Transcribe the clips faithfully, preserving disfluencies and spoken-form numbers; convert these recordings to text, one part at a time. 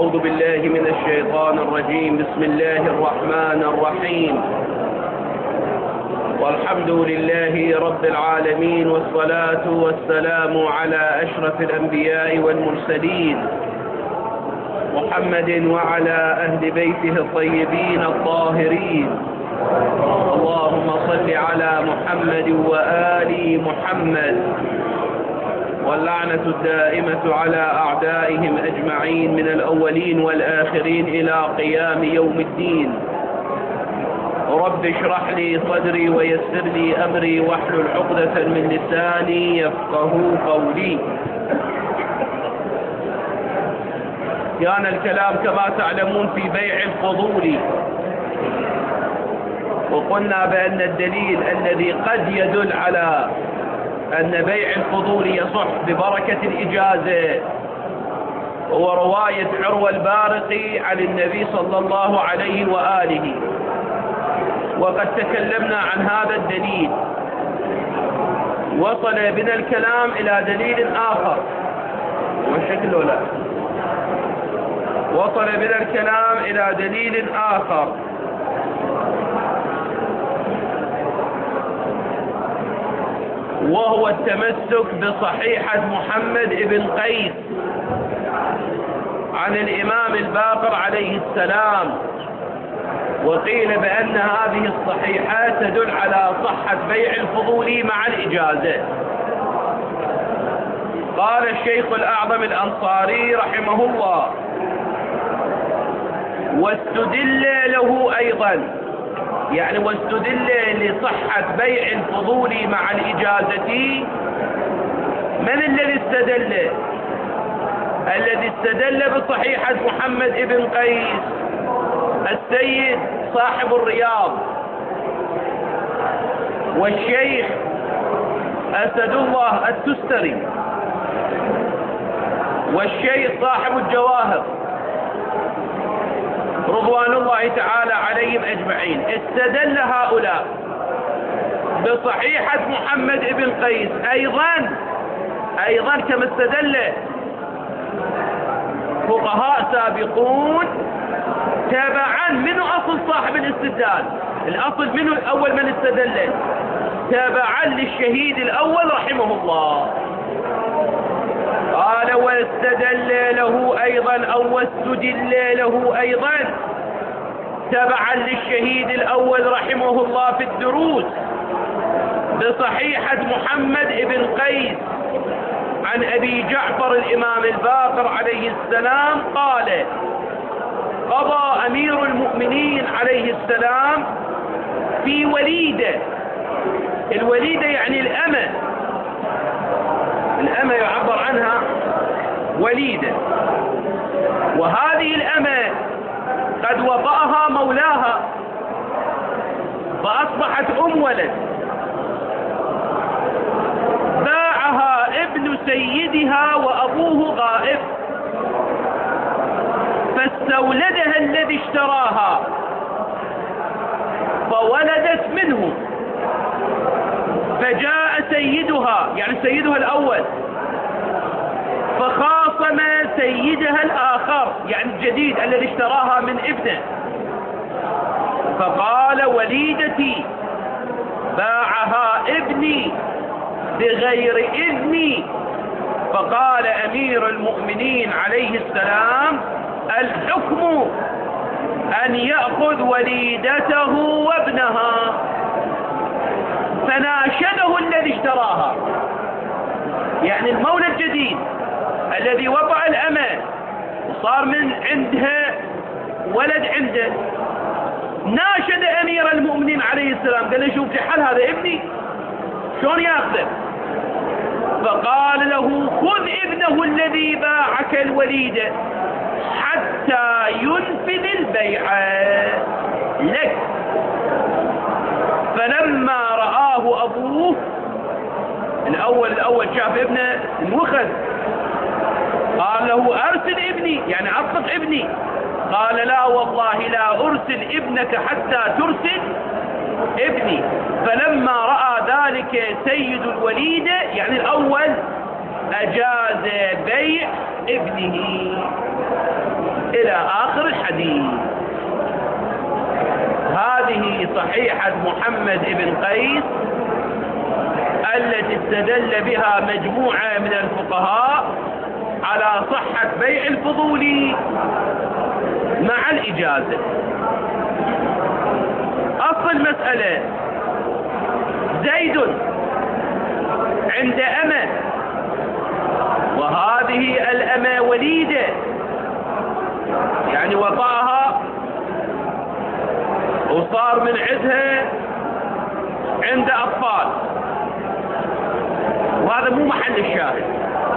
أعوذ بالله من الشيطان الرجيم. بسم الله الرحمن الرحيم، والحمد لله رب العالمين، والصلاة والسلام على أشرف الأنبياء والمرسلين محمد وعلى أهل بيته الطيبين الطاهرين. اللهم صل على محمد وآل محمد، واللعنة الدائمة على أعدائهم أجمعين من الأولين والآخرين إلى قيام يوم الدين. رب اشرح لي صدري ويسر لي أمري واحلل عقدة من لساني يفقه قولي. كان الكلام كما تعلمون في بيع الفضول، وقلنا بأن الدليل الذي قد يدل على أن بيع الفضول يصح ببركة الإجازة هو رواية عروة البارقي عن النبي صلى الله عليه وآله، وقد تكلمنا عن هذا الدليل. وصل بنا الكلام إلى دليل آخر، وشكله لا وصل بنا الكلام إلى دليل آخر وهو التمسك بصحيحة محمد بن قيس عن الإمام الباقر عليه السلام. وقيل بأن هذه الصحيحة تدل على صحة بيع الفضول مع الإجازة. قال الشيخ الأعظم الأنصاري رحمه الله: واستدل له أيضا، يعني واستدل لصحة بيع الفضول مع الإجازة. من الذي استدل؟ الذي استدل بصحيحة محمد بن قيس السيد صاحب الرياض، والشيخ أسد الله التستري، والشيخ صاحب الجواهر رضوان الله تعالى عليهم أجمعين. استدل هؤلاء بصحيحة محمد بن قيس أيضا أيضا كما استدل فقهاء سابقون تابعا. من أصل صاحب الاستدلال؟ الأصل منه أول من استدل تابعا للشهيد الأول رحمه الله. قال: واستدل له أيضا أو واستدل له أيضا تبعا للشهيد الأول رحمه الله في الدروس بصحيحة محمد بن قيس عن أبي جعفر الإمام الباقر عليه السلام قال: قضى أمير المؤمنين عليه السلام في وليدة. الوليدة يعني الأمة، الأمة يعبر عنها وليدة، وهذه الأمة قد وطأها مولاها فأصبحت أم ولد. باعها ابن سيدها وأبوه غائب، فاستولدها الذي اشتراها فولدت منه. فجاء سيدها، يعني سيدها الأول، فخاصم سيدها الآخر، يعني الجديد الذي اشتراها من ابنه، فقال: وليدتي باعها ابني بغير إذني. فقال أمير المؤمنين عليه السلام: الحكم أن يأخذ وليدته وابنها. فناشده الذي اشتراها، يعني المولى الجديد الذي وضع الأمة وصار من عندها ولد عنده، ناشد أمير المؤمنين عليه السلام، قال له: شوف جحل هذا ابني، شلون ياخذه؟ فقال له: خذ ابنه الذي باعك الوليدة حتى ينفذ البيع لك. فلما رآه أبوه الأول الأول شاف ابنه انوخذ، قال له: أرسل ابني، يعني أطلق ابني. قال: لا والله لا أرسل ابنك حتى ترسل ابني. فلما رأى ذلك سيد الوليدة، يعني الأول، أجاز بيع ابنه إلى آخر الحديث. هذه صحيحة محمد بن قيس التي استدل بها مجموعة من الفقهاء على صحة بيع الفضول مع الإجازة. أصل المسألة: زيد عند أمة، وهذه الأمة وليدة، يعني وضعها وصار من عندها عند أطفال، وهذا مو محل الشاهد.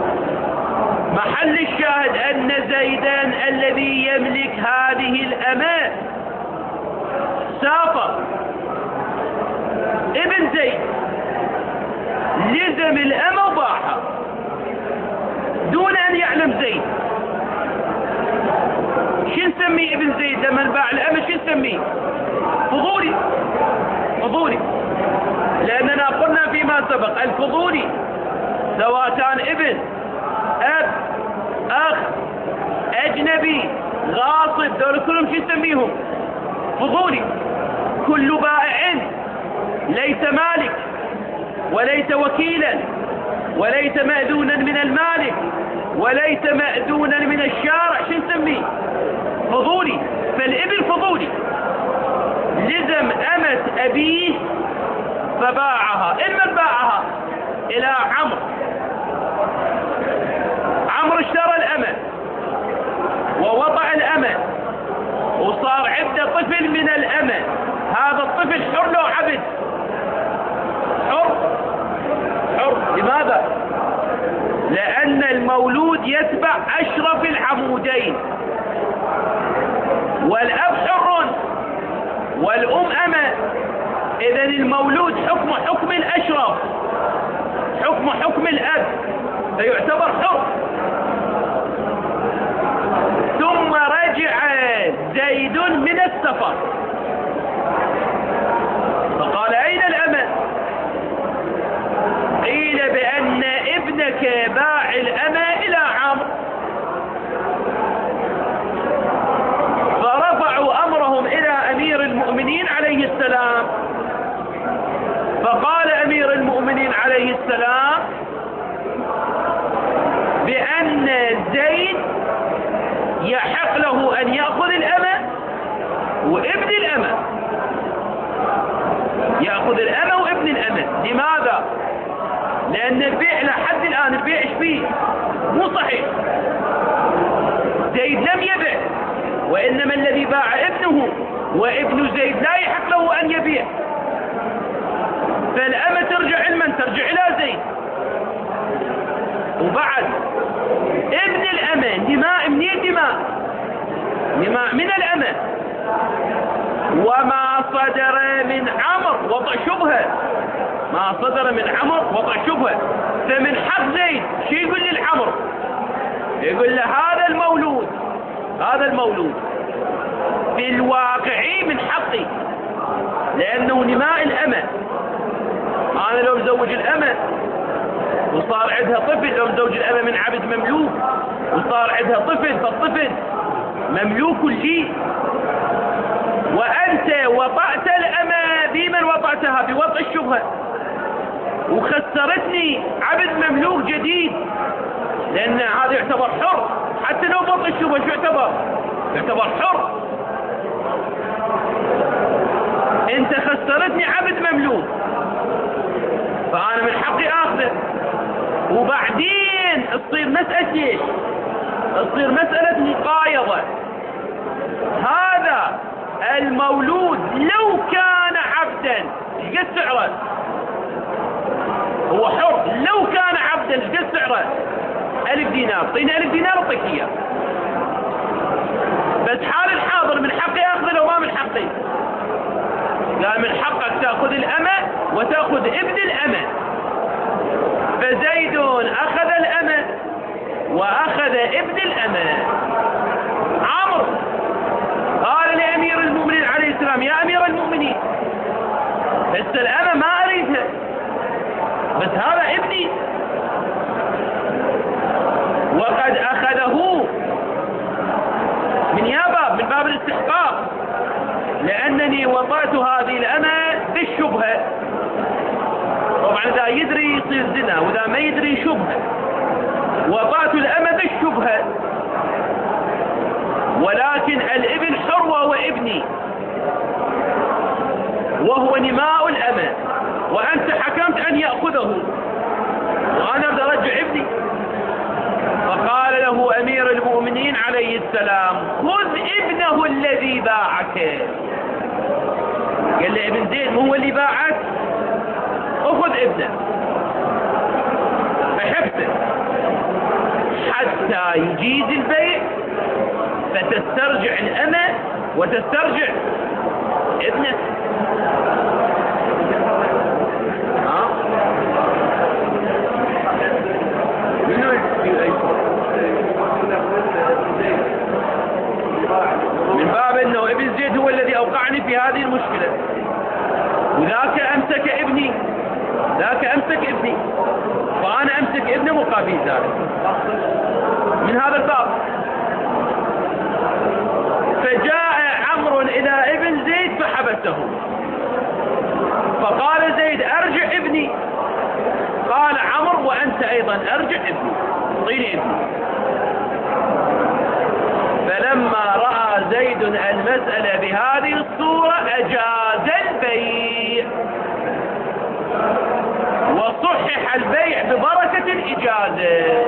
محل الشاهد أن زيدا الذي يملك هذه الأمة سافر. ابن زيد لزم الأمة وباعها دون أن يعلم زيد. شو نسميه ابن زيد لما باع الأمة؟ شو نسميه؟ فضولي. فضولي، لأننا قلنا فيما سبق الفضولي سواء كان ابن، أب، أخ، أجنبي، غاصب، دول كلهم شو نسميهم؟ فضولي. كل بائع ليس مالك وليس وكيلا وليس مأذونا من المالك وليس مأذونا من الشارع، شو نسميه؟ فضولي. فالابن فضولي، لزم أمة أبيه فباعها. إما باعها إلى عمرو، عمرو اشترى الأمة ووضع الأمة وصار عنده طفل من الأمة. هذا الطفل حر له عبد؟ حر. حر. لماذا؟ لأن المولود يتبع أشرف العمودين، والأب حر والأم أمة. إذن المولود حكم حكم الأشرف، حكم حكم الأب، فيعتبر حر. ثم رجع زيد من السفر فقال: أين الأمة؟ قيل بأن ابنك باع الأمة إلى عمرو. فرفعوا أمرهم إلى أمير المؤمنين عليه السلام، فقال أمير المؤمنين عليه السلام بأن زيد يحق له أن يأخذ الأمة وابن الأمة، يأخذ الأمة وابن الأمة. لماذا؟ لأن البيع لحد الآن البيع ايش فيه؟ مو صحيح. زيد لم يبع، وإنما الذي باع ابنه، وابن زيد لا يحق له أن يبيع. فالأمة ترجع لمن؟ ترجع إلى زيد. وبعد ابن الأمة دماء من دماء دماء من الأمة، وما صدر من عمرو وضع شبهة، ما صدر من عمرو وضع شبهة. فمن حق زيد شو يقول للعمرو؟ يقول له هذا المولود، هذا المولود في الواقع من حقي، لأنه نماء الأمة. أنا لو مزوج الأمة وصار عندها طفل، لو مزوج الأمة من عبد مملوك وصار عندها طفل، فالطفل مملوك لي. وأنت وطأت الأمة بمن وطأتها؟ بوضع الشبهة، وخسرتني عبد مملوك جديد، لأن هذا يعتبر حر. حتى لو وضع الشبهة شو يعتبر؟ يعتبر حر. انت خسرتني عبد مملوك، فأنا من حقي آخذه. وبعدين تصير مسألة ايش؟ تصير مسألة مقايضة. هذا المولود لو كان عبدا ايش قد سعره؟ هو حر. لو كان عبدا ايش قد سعره؟ ألف دينار. طينا ألف دينار اعطيك اياه. بس حال الحاضر من حقي آخذه لو ما من حقي؟ لا، من حقك تأخذ الأمة وتأخذ ابن الأمة. فزيد أخذ الأمة وأخذ ابن الأمة. عمرو قال لأمير المؤمنين عليه السلام: يا أمير المؤمنين، بس الأمة ما أريدها، بس هذا ابني. وقد أخذه من يا باب من باب الاستحقاق، لأنني وطأت هذه الأمة بالشبهة. طبعا إذا يدري يصير زنا، وإذا ما يدري شبهة. وطأت الأمة بالشبهة، ولكن الابن حر وهو ابني، وهو نماء الأمة، وأنت حكمت أن يأخذه، وأنا بدي أرجع ابني. فقال له أمير المؤمنين عليه السلام: خذ ابنه الذي باعك. قال له: ابن زيد مو هو اللي باعك؟ أخذ ابنه احبسه حتى يجيز البيع، فتسترجع الأمة وتسترجع ابنه. ها؟ من باب انه ابن زيد هو الذي اوقعني في هذه المشكلة، وذاك امسك ابني، ذاك امسك ابني، فانا امسك ابنه مقابل ذلك، من هذا الباب. فجاء عمرو الى ابن زيد فحبسه، فقال زيد: ارجع ابني. قال عمرو: وانت ايضا ارجع ابني، اعطيني ابني. فلما راى زيد المسألة بهذه الصورة اجاز البيع، وصحح البيع ببركة الإجازة.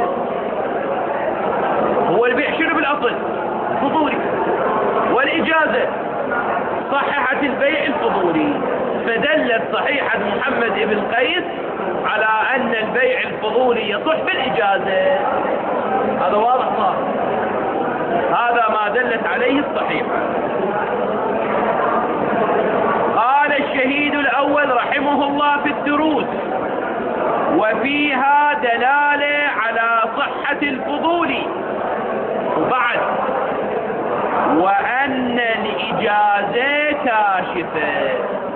هو البيع شنو بالاصل؟ فضولي، والإجازة صححت البيع الفضولي. فدلت صحيحة محمد بن قيس على أن البيع الفضولي يصح بالإجازة. هذا واضح صار، هذا ما دلت عليه الصحيحة. قال الشهيد الأول رحمه الله في الدروس: وفيها دلالة على صحة الفضول. وبعد: وأن الإجازة كاشفة.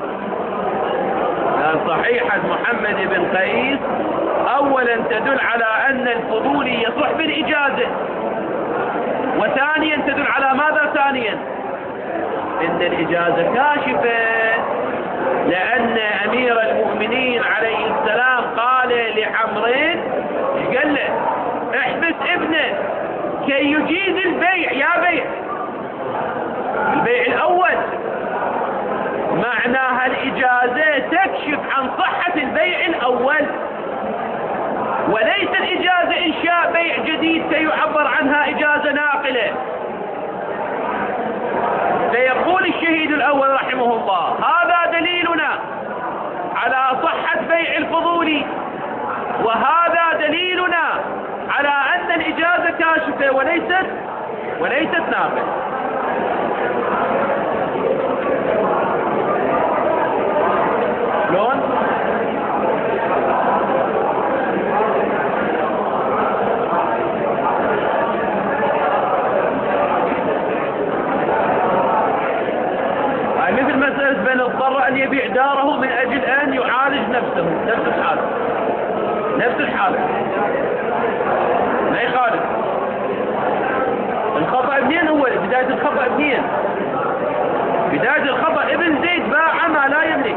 صحيحة محمد بن قيس أولا تدل على أن الفضول يصح بالإجازة، وثانيا تدل على ماذا؟ ثانيا إن الإجازة كاشفة، لأن أمير المؤمنين عليه السلام قال لعمرين: قال له احبس ابنه كي يجيز البيع. يا بيع البيع الأول معناها الإجازة تكشف عن صحة البيع الأول، وليس الإجازة إنشاء بيع جديد كي يعبر عنها إجازة ناقلة. فيقول الشهيد الأول رحمه الله: هذا دليلنا على صحة بيع الفضول، وهذا دليلنا على أن الإجازة كاشفة وليست وليست ناقلة. شلون؟ هاي مثل مسألة بين اضطر أن يبيع داره من أجل أن يعالج نفسه، نفس الحالة نفس الحالة لا يخالف. الخطأ منين؟ هو بداية الخطأ منين؟ بداية الخطأ ابن زيد باع ما لا يملك،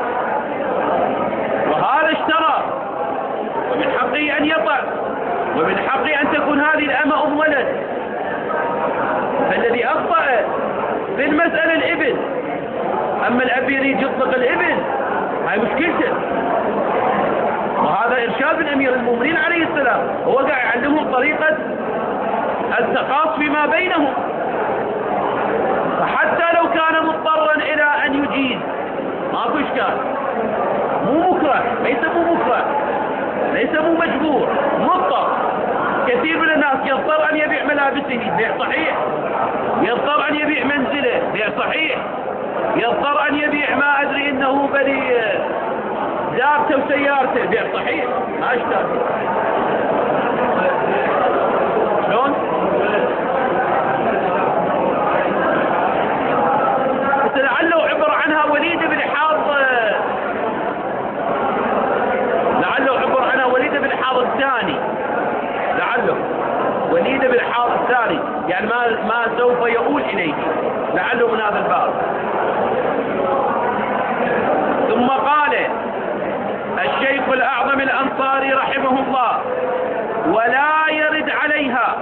وهذا اشترى، ومن حقه أن يطع، ومن حقه أن تكون هذه الأمة أم ولد. فالذي أخطأ في المسألة الابن، أما الأب يريد يطلق الابن هاي مشكلته، وهذا إرشاد من أمير المؤمنين عليه السلام. هو قاعد يعلمهم طريقة التقاص فيما بينهم، فحتى لو كان مضطرا إلى أن يجيز ماكو إشكال، مو مكره، ليس مو مكره، ليس مو مجبور، مضطر. كثير من الناس يضطر أن يبيع ملابسه، بيع صحيح. يضطر أن يبيع منزله، بيع صحيح. يضطر أن يبيع ما أدري إنه بني دابته وسيارته، بيع صحيح، ما اشتغل. شلون؟ لعله عبر عنها وليد بن حاض، لعله عبر عنها وليد بن حاض الثاني، لعله وليد الثاني، يعني ما ما سوف يؤول إليه، لعله من هذا الباب. ثم قال الشيخ الأعظم الأنصاري رحمه الله: ولا يرد عليها،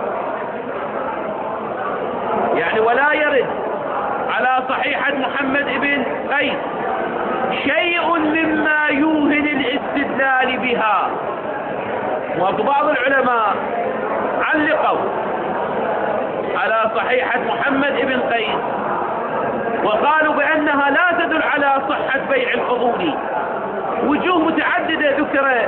يعني ولا يرد على صحيحة محمد بن قيس شيء مما يوهن الاستدلال بها. وبعض العلماء علقوا على صحيحة محمد بن قيس وقالوا بأنها لا تدل على صحة بيع الفضولي. وجوه متعددة ذكرت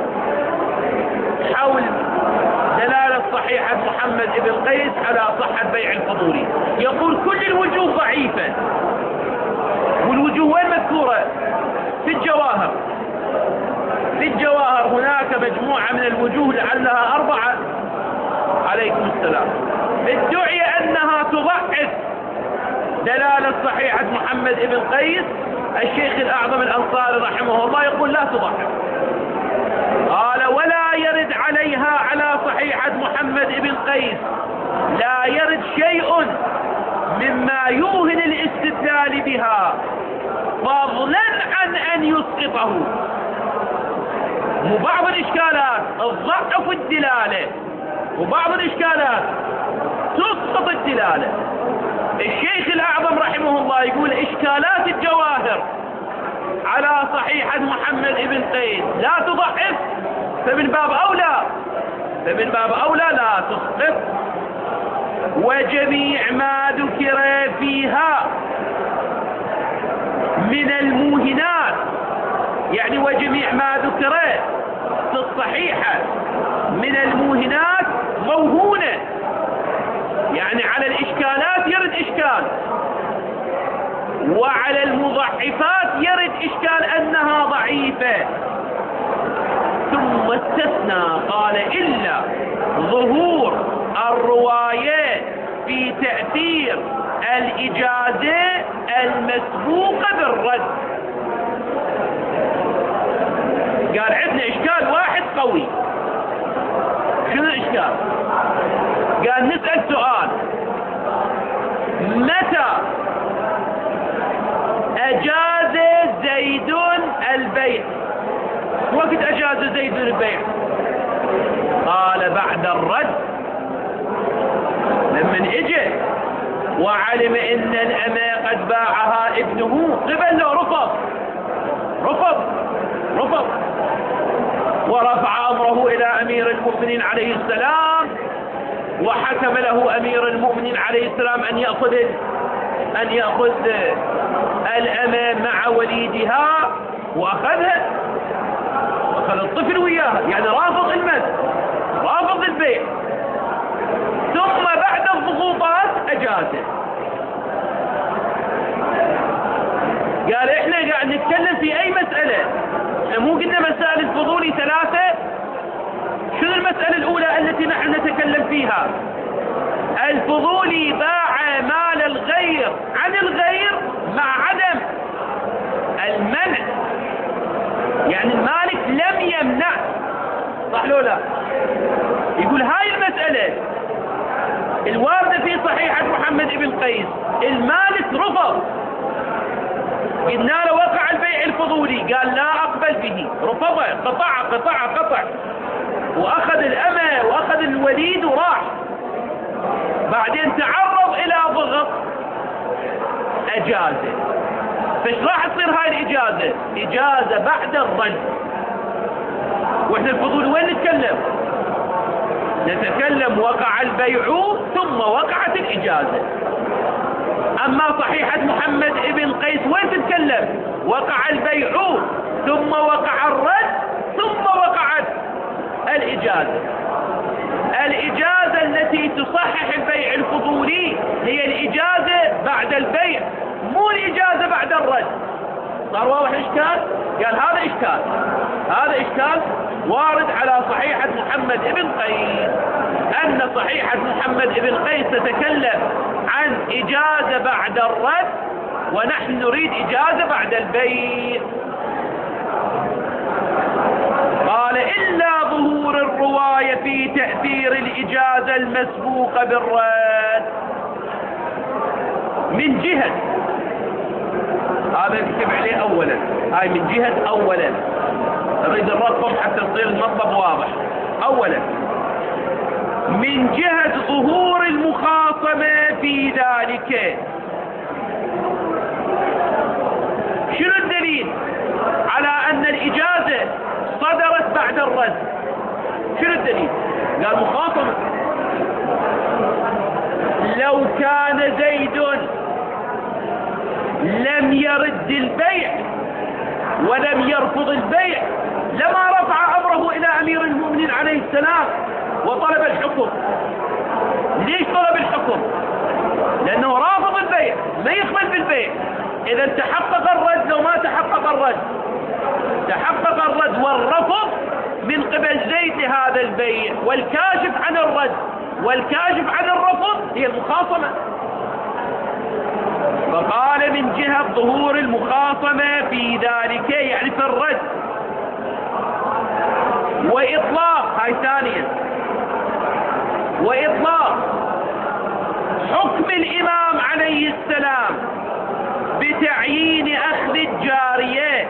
حول دلالة صحيحة محمد بن قيس على صحة بيع الفضولي. يقول كل الوجوه ضعيفة، والوجوه وين مذكورة؟ في الجواهر. في الجواهر هناك مجموعة من الوجوه لعلها أربعة، عليكم السلام، ادعي أنها تضعف دلالة صحيحة محمد بن قيس. الشيخ الأعظم الأنصاري رحمه الله يقول لا تضعف. قال: ولا يرد عليها على صحيحة محمد بن قيس، لا يرد شيء مما يوهن الاستدلال بها فضلا عن أن يسقطه. وبعض الإشكالات تضعف الدلالة، وبعض الإشكالات تسقط الدلالة. الشيخ الأعظم رحمه الله يقول إشكالات الجواهر على صحيحة محمد بن قيس لا تضعف، فمن باب أولى فمن باب أولى لا تسقط. وجميع ما ذكر فيها من الموهنات، يعني وجميع ما ذكر في الصحيحة من الموهنات موهونة، يعني على الإشكالات يرد إشكال، وعلى المضعفات يرد إشكال أنها ضعيفة. ثم استثنى قال: إلا ظهور الروايات في تأثير الإجازة المسبوقة بالرد. قال عندنا إشكال واحد قوي. شنو الإشكال؟ قال نسأل سؤال: متى أجاز زيد البيع؟ وقت أجاز زيد البيع؟ قال: بعد الرد، لمن اجى وعلم ان الأمة قد باعها ابنه قبل له رفض رفض رفض ورفع أمره إلى أمير المؤمنين عليه السلام، وحكم له أمير المؤمنين عليه السلام أن يأخذ أن يأخذ الأمة مع وليدها، وأخذها، أخذ الطفل وياها، يعني رافض المد، رافض البيع. ثم بعد الضغوطات أجازه. قال إحنا قاعد نتكلم في أي مسألة، إحنا مو قلنا مسائل الفضولي ثلاثة؟ شنو المسألة الأولى التي نحن نتكلم فيها؟ الفضولي باع مال الغير عن الغير مع عدم المنع، يعني المالك لم يمنع، صح لو لا؟ يقول هاي المسألة الواردة في صحيحة محمد بن قيس، المالك رفض، قلنا له وقع البيع الفضولي، قال لا أقبل به، رفضه، قطع قطع قطع، وأخذ الأمة وأخذ الوليد وراح. بعدين تعرض إلى ضغط أجازة. فايش راح تصير هاي الإجازة؟ إجازة بعد الرد. وإحنا الفضول وين نتكلم؟ نتكلم وقع البيع ثم وقعت الإجازة. أما صحيحة محمد بن قيس وين تتكلم؟ وقع البيع ثم وقع الرد ثم وقعت الإجازة. الإجازة التي تصحح البيع الفضولي هي الإجازة بعد البيع، مو الإجازة بعد الرد. صار واضح الإشكال؟ قال هذا إشكال، هذا إشكال وارد على صحيحة محمد بن قيس، أن صحيحة محمد بن قيس تتكلم عن إجازة بعد الرد، ونحن نريد إجازة بعد البيع. قال: إلا ظهور الرواية في تأثير الإجازة المسبوقة بالرد من جهة، هذا نكتب عليه أولا، هاي من جهة أولا، نريد نرقم حتى يصير المطلب واضح. أولا من جهة ظهور المخاصمة في ذلك. شنو الدليل على أن الإجازة صدرت بعد الرد؟ شنو الدليل؟ قال مخاصمة. لو كان زيد لم يرد البيع ولم يرفض البيع لما رفع أمره إلى أمير المؤمنين عليه السلام وطلب الحكم. ليش طلب الحكم؟ لأنه رافض البيع، ما يقبل بالبيع. إذا تحقق الرد لو ما تحقق الرد، تحقق الرد والرفض من قبل زيد لهذا البيع، والكاشف عن الرد والكاشف عن الرفض هي المخاصمة. فقال من جهة ظهور المخاصمة في ذلك، يعني في الرد. وإطلاق، هاي ثانيا، وإطلاق حكم الإمام عليه السلام بتعيين أخذ الجارية،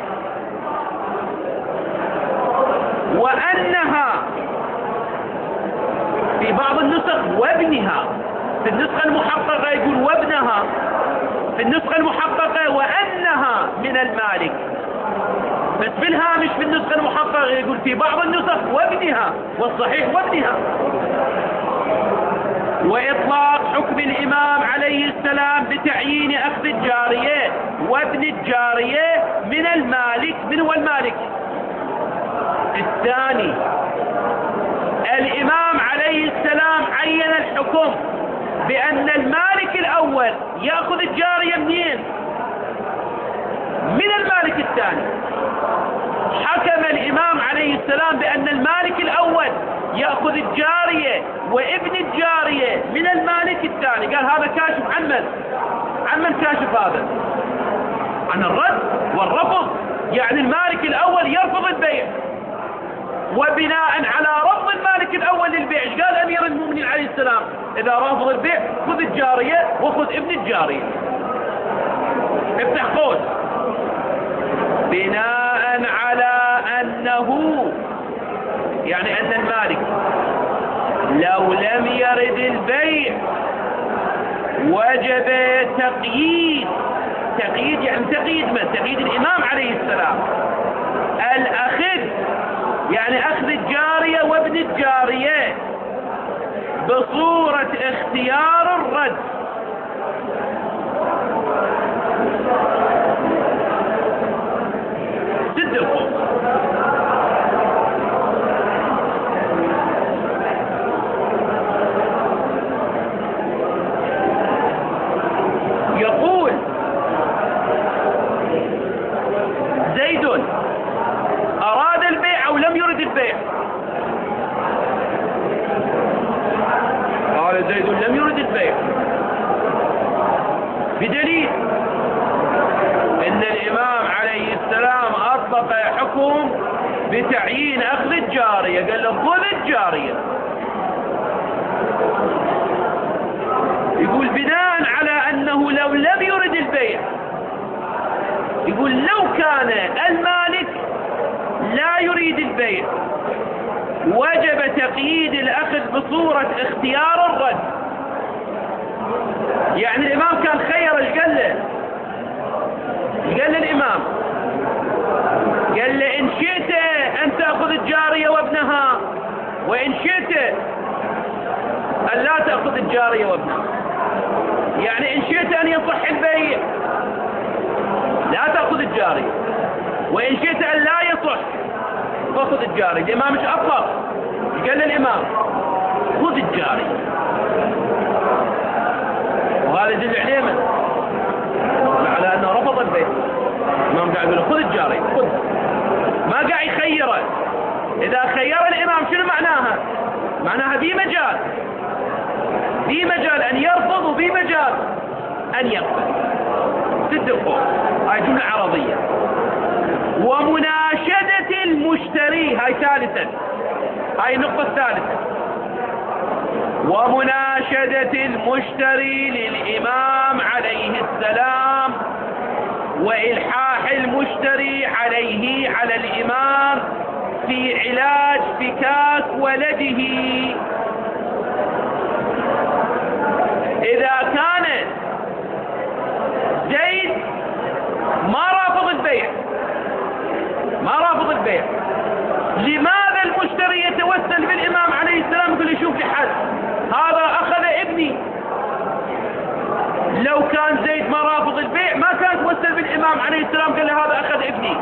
وأنها في بعض النسخ وابنها، في النسخة المحققة يقول وابنها، في النسخة المحققة وأنها من المالك، بس في الهامش في النسخة المحققة يقول في بعض النسخ وابنها، والصحيح وابنها. وإطلاق حكم الإمام عليه السلام بتعيين أخذ الجارية وابن الجارية من المالك. من هو المالك؟ الثاني. الإمام عليه السلام عين الحكم بأن المالك الأول يأخذ الجارية منين؟ من المالك الثاني. حكم الإمام عليه السلام بأن المالك الأول يأخذ الجارية وابن الجارية من المالك الثاني. قال هذا كاشف عن من؟ عن من كاشف هذا؟ عن الرد والرفض. يعني المالك الأول يرفض البيع، وبناء على رفض المالك الأول للبيع قال أمير المؤمنين عليه السلام إذا رافض البيع خذ الجارية وخذ ابن الجارية. افتح قوس. بناء على أنه، يعني أن المالك لو لم يرد البيع وجب تقييد، تقييد يعني تقييد من؟ تقييد الإمام عليه السلام الأخذ، يعني أخذ الجارية وابن الجارية بصورة اختيار الرد. سد القوس. يقول زيد أراد البيع أو لم يرد البيع؟ قال زيد لم يرد البيع، بدليل إن الإمام عليه السلام أطلق حكم بتعيين أخذ الجارية، قال له خذ الجارية. يقول بناء على أنه لو لم يرد البيع، يقول لو كان المالك لا يريد البيع وجب تقييد الأخذ بصورة اختيار الرد. يعني الإمام كان خير، ايش قال له؟ ايش قال للإمام؟ قال له إن شئت أن تأخذ الجارية وابنها، وإن شئت أن لا تأخذ الجارية وابنها. يعني إن شئت أن يصح البيع لا تأخذ الجارية، وإن شئت أن لا يصح فخذ الجارية. الإمام مش أطلق، قال للإمام خذ الجارية. وهذا يدل عليه من؟ على أنه رفض البيع. الإمام قاعد يقول خذ الجارية، خذ، ما قاعد يخيره. إذا خير الإمام شنو معناها؟ معناها في مجال، في مجال أن يرفض وفي مجال أن يقبل. سد القوس. هاي جملة عرضية. ومناشدة المشتري، هاي ثالثا، هاي النقطة الثالثة. ومناشدة المشتري للإمام عليه السلام وإلحاح المشتري عليه على الإمام في علاج فكاك ولده. إذا كان زيد ما رافض البيع ما رافض البيع لماذا المشتري يتوسل بالإمام عليه السلام يقول لي شوف لي حد، هذا أخذ ابني؟ لو كان زيد ما رافض البيع ما كان توسل بالإمام عليه السلام قال له هذا أخذ ابني،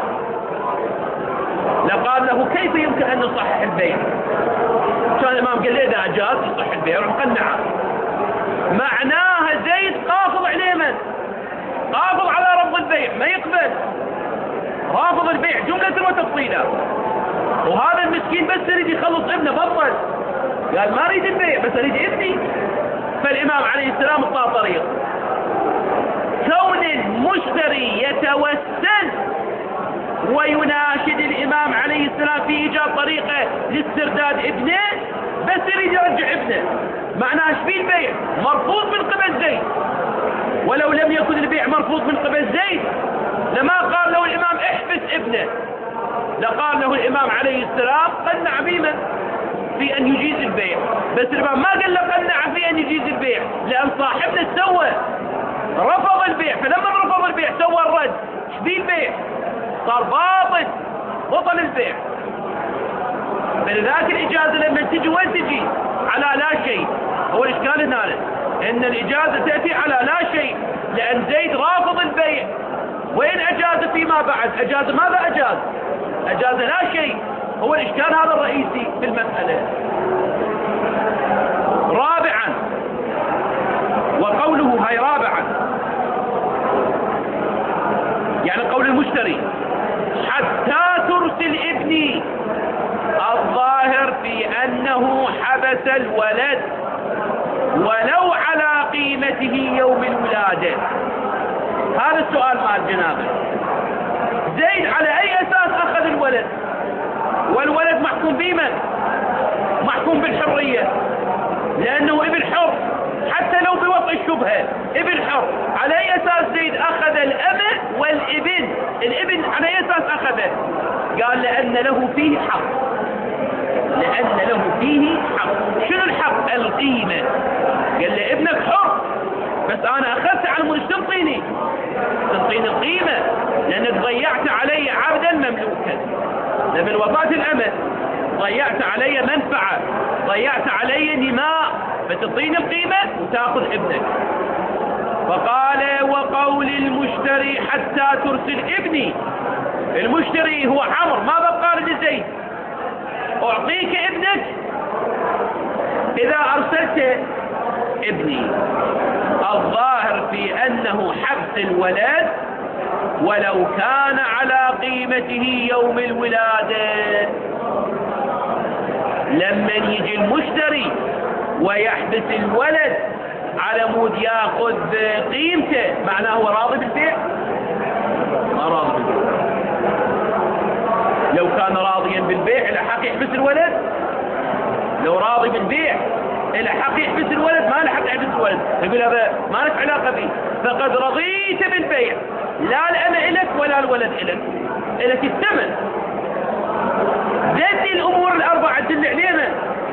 لقال له كيف يمكن أن نصحح البيع؟ كان الإمام قال له إذا أجاز يصحح البيع ومقنعه. معناها زيد قافض عليه من؟ قافض على رفض البيع، ما يقبل، رافض البيع جملة وتفصيلا. وهذا المسكين بس يريد يخلص ابنه، بطل قال ما اريد البيع بس اريد ابني. فالإمام عليه السلام اطلع طريق. كون المشتري يتوسل ويناشد الإمام عليه السلام في إيجاد طريقة لاسترداد ابنه، بس يريد يرجع ابنه، معناه ايش في البيع مرفوض من قبل زيد. ولو لم يكن البيع مرفوض من قبل زيد لما قال له الإمام احبس ابنه، لقال له الإمام عليه السلام قنع بمن في أن يجيز البيع. بس الإمام ما قال له قنع في أن يجيز البيع، لأن صاحبنا سوى رفض البيع، فلما رفض البيع سوى الرد. ايش في البيع صار باطل، بطل البيع. فلذلك الإجازة لما تجي وين تجي؟ على لا شيء. هو الإشكال هنا إن الإجازة تأتي على لا شيء، لأن زيد رافض البيع، وإن أجاز فيما بعد أجاز ماذا أجاز؟ أجاز لا شيء. هو الإشكال هذا الرئيسي في المسألة. رابعا، وقوله هاي رابعا يعني قول المشتري حتى ترسل ابني، الظاهر في أنه حبس الولد ولو على قيمته يوم الولادة. هذا السؤال مع الجنابة. زيد على أي أساس أخذ الولد؟ والولد محكوم بمن؟ محكوم بالحرية، لأنه ابن حر حتى لو بوضع الشبهة، ابن حر. على أي أساس زيد أخذ الأمة والابن؟ الابن على أي أساس أخذه؟ قال لأن له فيه حق، لأن له فيه حق. شنو الحق؟ القيمة. قال له ابنك حر بس أنا أخذت على مود تنطيني تنطيني القيمة، لأنك ضيعت علي عبدا مملوكا. لمن وفاة الأمة ضيعت علي منفعة، ضيعت علي نماء، فتعطيني القيمة وتأخذ ابنك. فقال وقول المشتري حتى ترسل ابني، المشتري هو عمر، ماذا قال لزيد؟ أعطيك ابنك إذا أرسلت ابني. الظاهر في أنه حبس الولد ولو كان على قيمته يوم الولادة. لما يجي المشتري ويحبس الولد على مود ياخذ قيمته، معناه هو راضي بالبيع؟ ما راضي بالبيع. لو كان راضيا بالبيع إلى حق يحبس الولد. لو راضي بالبيع إلى حق يحبس الولد، ما له حق يحبس الولد. يقول هذا ما لك علاقة به، فقد رضيت بالبيع، لا الأمة إلك ولا الولد إلك، إلك الثمن. جد الأمور الأربعة تدل علينا،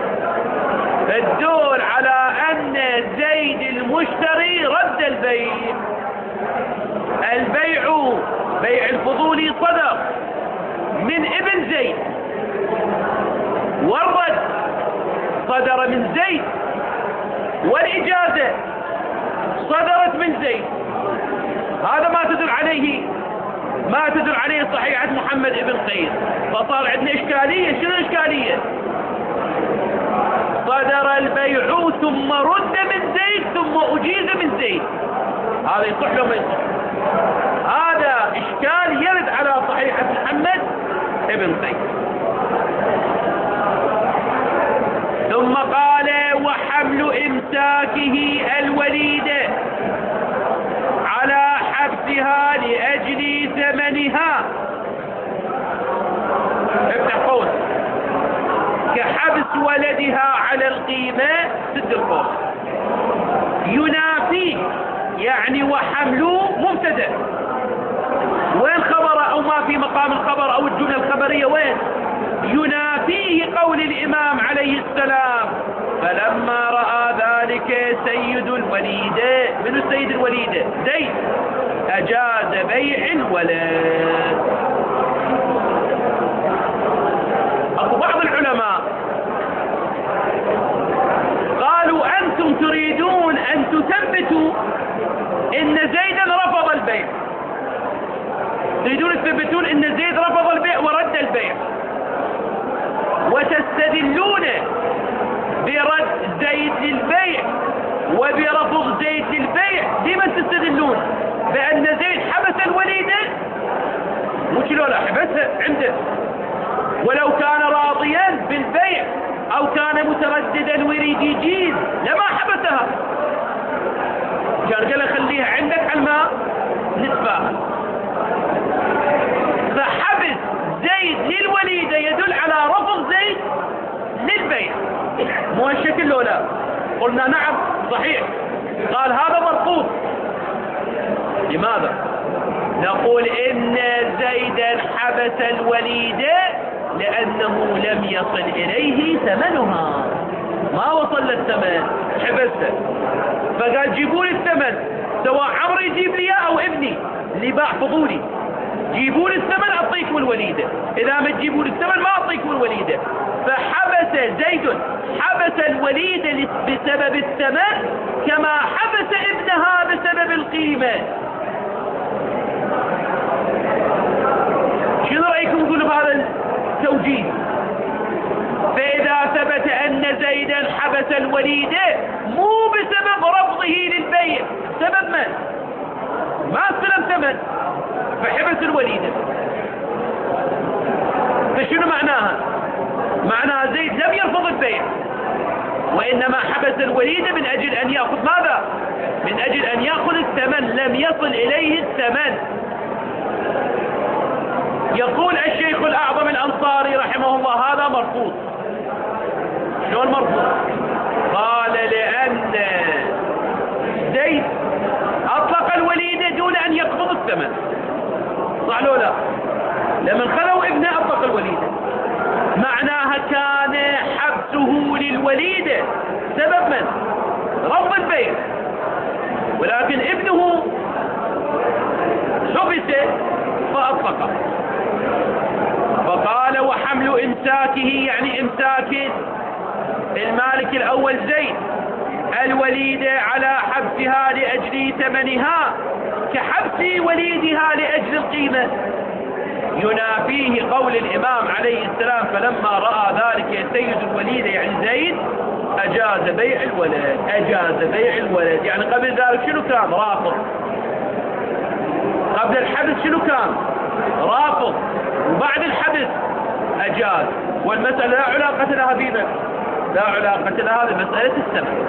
تدل على أن زيد المشتري رد البيع. البيع بيع الفضولي صدر من ابن زيد، والرد صدر من زيد، والإجازة صدرت من زيد. هذا ما تدل عليه ما تدل عليه صحيحة محمد بن قيس. فصار عندنا إشكالية. شنو الإشكالية؟ صدر البيع ثم رد من زيد ثم أجيز من زيد، هذا يصح له ما يصح؟ هذا إشكال يرد على صحيحة محمد بن قيس. ثم قال وحمل إمساكه الوليدة على حبسها لأجل ثمنها، افتح قوس، كحبس ولدها على القيمة ست القوس. ينافيه يعني وحمله مبتدأ، وين خبر أو ما في مقام الخبر أو الجملة الخبرية وين؟ ينافيه قول الإمام عليه السلام فلما رأى ذلك سيد الوليد، من السيد الوليد؟ زيد، أجاز بيع الولد. أو بعض العلماء قالوا أنتم تريدون أن تثبتوا إن زيدا رفض البيع، تريدون تثبتون إن زيد رفض البيع ورد البيع، وتستدلون برد زيد للبيع وبرفض زيد للبيع. لمن تستدلون؟ بأن زيد حبس الوليد، مش لولا حبسه عنده، ولو كان راضيا بالبيع أو كان مترددا ويريد يجيز لما حبسها، كان قال خليها عندك على ما نتفاهم. فحبس زيد للوليدة يدل على رفض زيد للبيع، مو هالشكل لو لا؟ قلنا نعم صحيح. قال هذا مرفوض. لماذا؟ نقول إن زيدا حبس الوليدة لأنه لم يصل إليه ثمنها، ما وصل للثمن حبسه، فقال جيبوا لي الثمن، سواء عمري يجيب لي أو ابني اللي باع فضولي، جيبوا لي الثمن أعطيكم الوليدة، إذا ما تجيبوا لي الثمن ما أعطيكم الوليدة. فحبس زيد حبس الوليدة بسبب الثمن كما حبس ابنها بسبب القيمة. شنو رأيكم تقولوا بهذا التوجيه؟ فإذا ثبت أن زيدا حبس الوليدة مو بسبب رفضه للبيع، سبب من؟ ما استلم ثمن فحبس الوليدة، فشنو معناها؟ معناها زيد لم يرفض البيع، وإنما حبس الوليدة من أجل أن يأخذ ماذا؟ من أجل أن يأخذ الثمن، لم يصل إليه الثمن. يقول الشيخ الأعظم الأنصاري رحمه الله هذا مرفوض. شلون مرفوض؟ قال لأن زيد أطلق الوليدة دون أن يقبض الثمن، صح لو لا؟ لما خلوا ابنه أطلق الوليدة، معناها كان حبسه للوليدة سبب من؟ رفض البيع، ولكن ابنه حبس فأطلقه. فقال وحمل إمساكه يعني إمساك المالك الأول زيد الوليدة على حبسها لأجل ثمنها كحبس وليدها لأجل القيمة، ينافيه قول الإمام عليه السلام فلما رأى ذلك سيد الوليدة يعني زيد أجاز بيع الولد. أجاز بيع الولد يعني قبل ذلك شنو كان؟ رافض. قبل الحبس شنو كان؟ رافض، وبعد الحبس أجاز. والمسألة لا علاقة لها بنا، لا علاقة لها بمسألة الثمن.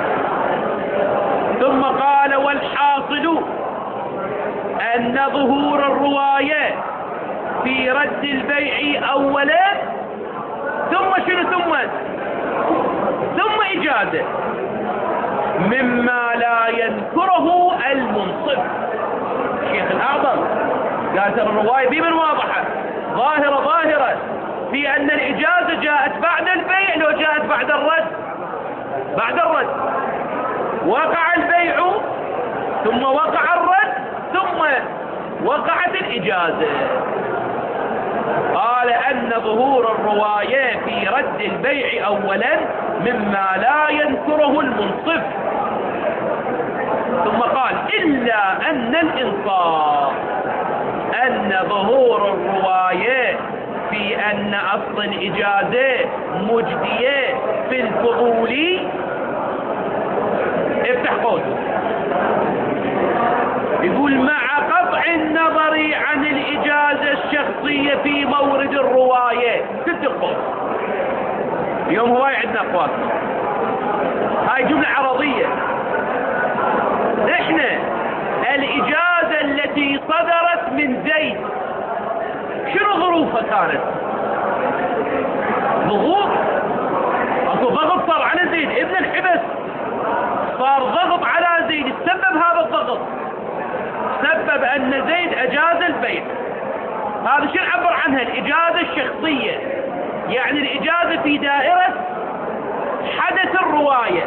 ثم قال والحاصل أن ظهور الرواية في رد البيع أولا ثم شنو ثم ثم إجازة مما لا يذكره المنصف. الشيخ الأعظم قال ترى الرواية بمن واضحة ظاهرة ظاهرة في أن الإجازة جاءت بعد البيع لو جاءت بعد الرد، بعد الرد وقع البيع ثم وقع الرد ثم وقعت الإجازة. قال أن ظهور الرواية في رد البيع أولا مما لا يذكره المنصف. ثم قال إلا أن الإنصاف أن ظهور الرواية في أن أصل الإجازة مجدية في الفضول. افتح قوس يقول مع قطع النظر عن الإجازة الشخصية في مورد الرواية. ست قوس اليوم هواي عندنا أقوال، هاي جملة عرضية. احنا الإجازة التي صدرت من زيد شنو ظروفها كانت؟ ظهور صار ضغط على زيد، سبب هذا الضغط سبب أن زيد أجاز البيع. هذا شو نعبر عنها؟ الإجازة الشخصية، يعني الإجازة في دائرة حدث الرواية،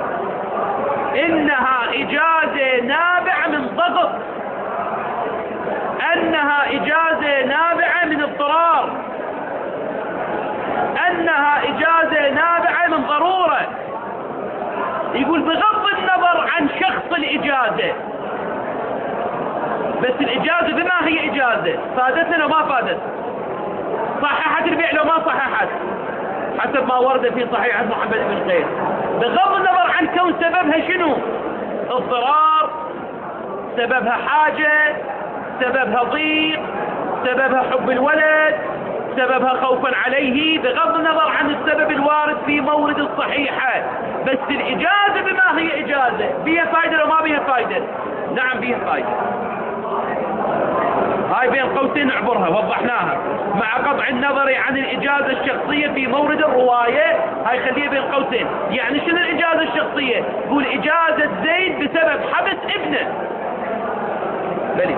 إنها إجازة نابعة من ضغط، أنها إجازة نابعة من اضطرار، أنها إجازة نابعة من ضرورة. يقول بغض النظر عن شخص الإجازة، بس الإجازة بما هي إجازة، فادتنا لو ما فادت، صححت البيع لو ما صححت، حسب ما ورد في صحيحة محمد بن قيس، بغض النظر عن كون سببها شنو، اضطرار، سببها حاجة، سببها ضيق، سببها حب الولد، سببها خوفا عليه، بغض النظر عن السبب الوارد في مورد الصحيحة، بس الإجازة بما هي إجازة، بيها فائدة لو ما بيها فائدة؟ نعم بيها فائدة. هاي بين قوسين نعبرها، وضحناها، مع قطع النظر عن الإجازة الشخصية في مورد الرواية، هاي خليها بين قوسين. يعني شنو الإجازة الشخصية؟ قول إجازة زيد بسبب حبس ابنه. بلي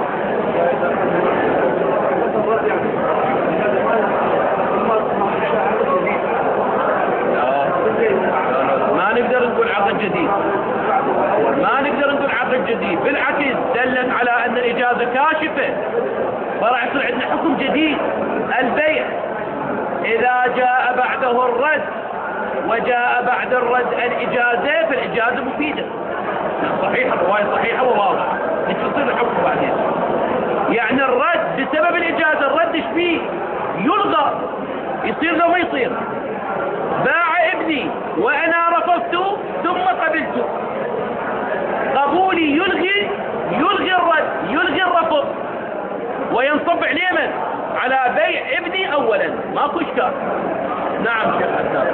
ما نقدر نقول عقد جديد، ما نقدر نقول عقد جديد، بالعكس دلت على أن الإجازة كاشفة، فراح يصير عندنا حكم جديد. البيع إذا جاء بعده الرد وجاء بعد الرد الإجازة، فالإجازة مفيدة صحيحة، الرواية صحيحة وواضحة، تصير الحكم بعدين. يعني الرد بسبب الإجازة، الرد ايش فيه؟ يلغى، يصير لو ما يصير. باع ابني وأنا رفضت ثم قبلت، قبولي يلغي يلغي الرد، يلغي الرفض، وينصب عليه من؟ على بيع ابني أولا، ماكو إشكال. نعم شيخ حسان.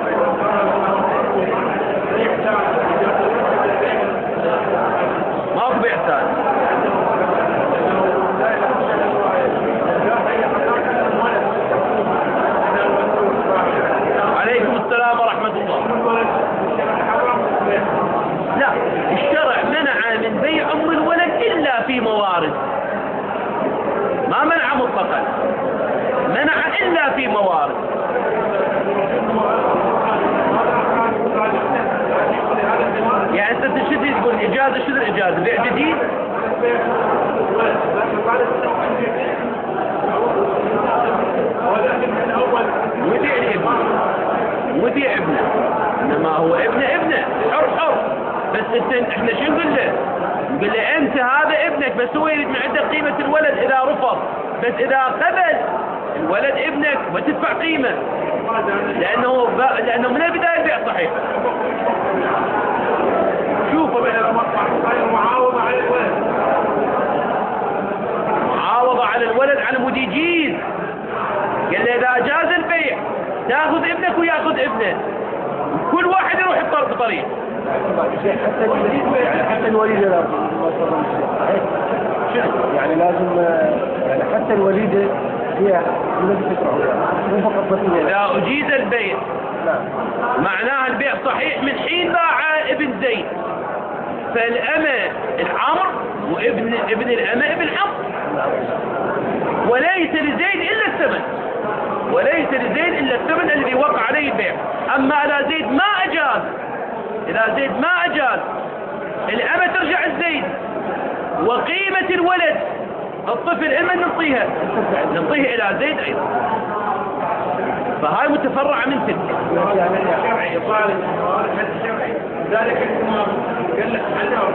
ماكو بيع ثاني. عليكم السلام ورحمة الله. لا، الشرع منع من بيع أم الولد إلا في موارد، ما منع مطلقا، منع إلا في موارد. يعني أنت تشتري تقول إجازة، شنو الإجازة؟ بيع جديد؟ وبيع الابن، وبيع ابنه، إنما هو ابنه ابنه حر حر، بس انت احنا شو نقول له؟ نقول له انت هذا ابنك، بس هو يريد من عنده قيمة الولد إذا رفض، بس إذا قبل الولد ابنك وتدفع قيمة، لأنه ب... لأنه من البداية البيع صحيح. شوفوا معاوضة على الولد، معاوضة على الولد على مود يجيز، قال له إذا جاز البيع تاخذ ابنك وياخذ ابنه، كل واحد يروح يضطر بطريق. حتى الوليد يعني حتى الوليدة لا يعني لازم يعني حتى الوليدة هي مو فقط بطيئة. إذا أجيز البيع معناها البيع صحيح من حين باع ابن زيد، فالأمة العمر وابن ابن الأمة ابن عمر، وليس لزيد إلا الثمن، وليس لزيد إلا الثمن الذي وقع عليه البيع. أما إذا زيد ما أجاز، إذا زيد ما أجاز الأمة ترجع الزيد، وقيمة الولد الطفل إما نعطيها نعطيها إلى زيد أيضا، فهاي متفرعة من تلك. الشرعي صار الشرعي ذلك قال لك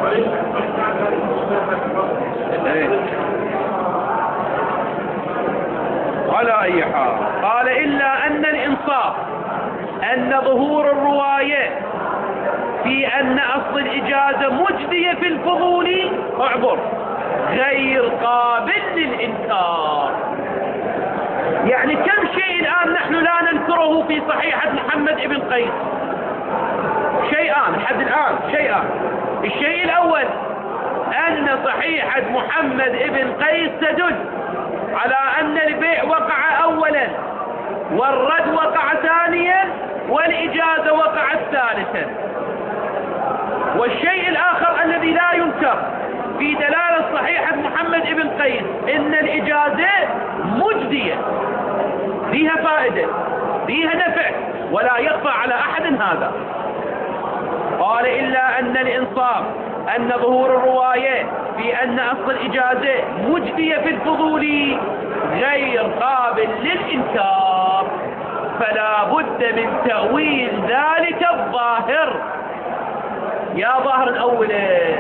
على أي حال. قال إلا أن الإنصاف أن ظهور الرواية في أن أصل الإجازة مجدية في الفضول اعبر غير قابل للإنكار. يعني كم شيء الآن نحن لا ننكره في صحيحة محمد ابن قيس، شيئان لحد الآن، شيئان. الشيء الأول أن صحيحة محمد ابن قيس تدل على أن البيع وقع أولا، والرد وقع ثانيا، والإجازة وقعت ثالثا. والشيء الآخر الذي لا ينكر في دلالة صحيحة محمد بن قيس إن الإجازة مجدية، فيها فائدة، فيها نفع، ولا يخفى على أحد هذا. قال إلا أن الإنصاف أن ظهور الرواية في أن أصل الإجازة مجدية في الفضول غير قابل للإنكار، فلا بد من تأويل ذلك الظاهر. يا ظاهر الأولى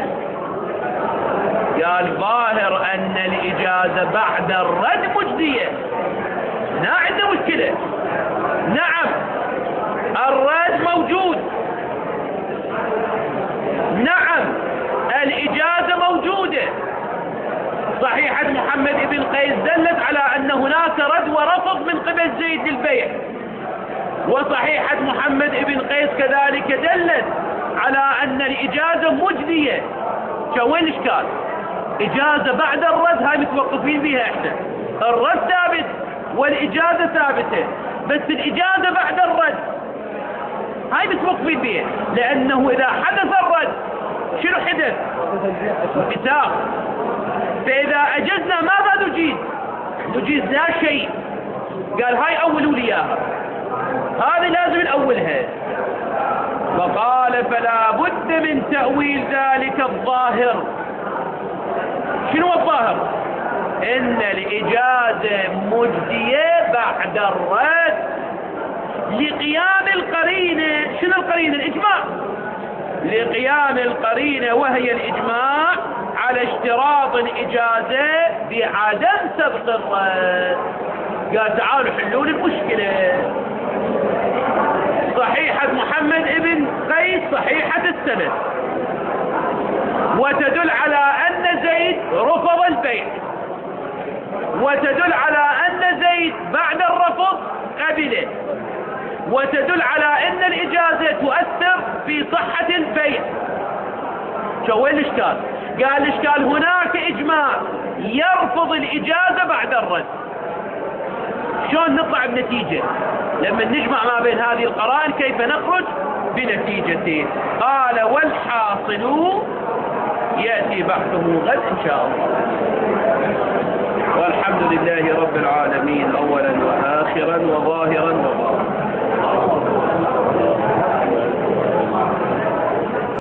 قال ظاهر أن الإجازة بعد الرد مجدية، لا عنده مشكلة. نعم الرد موجود، نعم الإجازة موجودة. صحيحة محمد بن قيس دلت على أن هناك رد ورفض من قبل زيد للبيع، وصحيحة محمد بن قيس كذلك دلت على أن الإجازة مجدية. شو وين الإشكال؟ إجازة بعد الرد هاي متوقفين بها احنا، الرد ثابت والإجازة ثابتة، بس الإجازة بعد الرد هاي متوقفين بها، لأنه إذا حدث الرد شنو حدث؟ انفتاح. فإذا أجزنا ماذا نجيز؟ نجيز لا شيء. قال هاي أولوا لي إياها، هذه لازم نأولها. فقال فلا بد من تأويل ذلك الظاهر. شنو الظاهر؟ إن الإجازة مجدية بعد الرد لقيام القرينة. شنو القرينة؟ الإجماع. لقيام القرينة وهي الإجماع على اشتراط الإجازة بعدم سبق الرد. قال تعالوا حلون المشكلة. صحيحة محمد بن قيس صحيحة السند، وتدل على أن زيد رفض البيع، وتدل على أن زيد بعد الرفض قبله، وتدل على أن الإجازة تؤثر في صحة البيع. شو وين الإشكال؟ قال الإشكال هناك إجماع يرفض الإجازة بعد الرد. شلون نطلع بنتيجة؟ لما نجمع ما بين هذه القرائن كيف نخرج بنتيجتين؟ قال والحاصل يأتي بحثه غد إن شاء الله.